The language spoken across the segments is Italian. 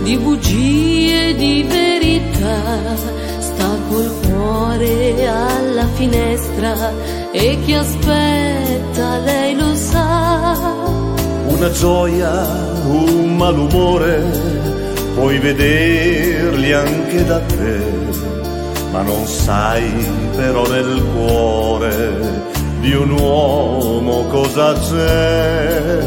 di bugie, di verità. Sta col cuore alla finestra e chi aspetta lei lo sa. Una gioia, un malumore, puoi vederli anche da te, ma non sai però nel cuore di un uomo cosa c'è.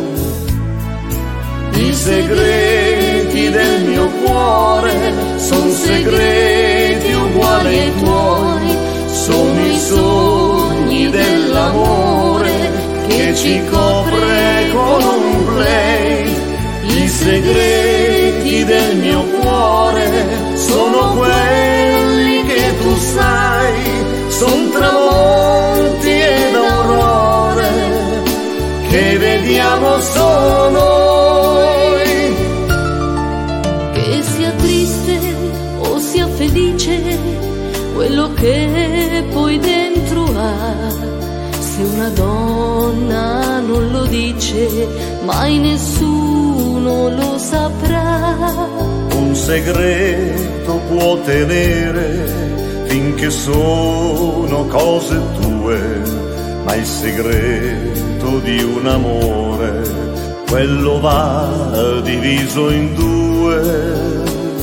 I segreti del mio cuore son segreti uguali ai tuoi, sono i sogni dell'amore che ci copre con un play. I segreti del mio cuore sono quelli che tu sai, son tramonti ed aurore che vediamo solo noi. Che sia triste o sia felice, quello che poi dentro ha. Se una donna non lo dice, mai nessuno lo saprà. Un segreto può tenere finché sono cose tue, ma il segreto di un amore, quello va diviso in due.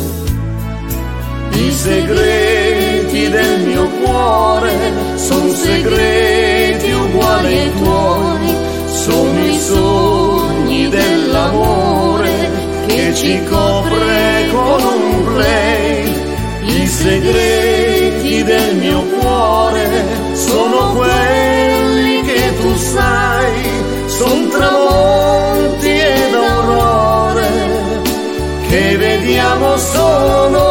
I segreti del mio cuore son segreti uguali ai tuoi, sono i sogni dell'amore che ci copre con un play. I segreti del mio cuore sono quelli che tu sai, son tramonti ed aurore che vediamo solo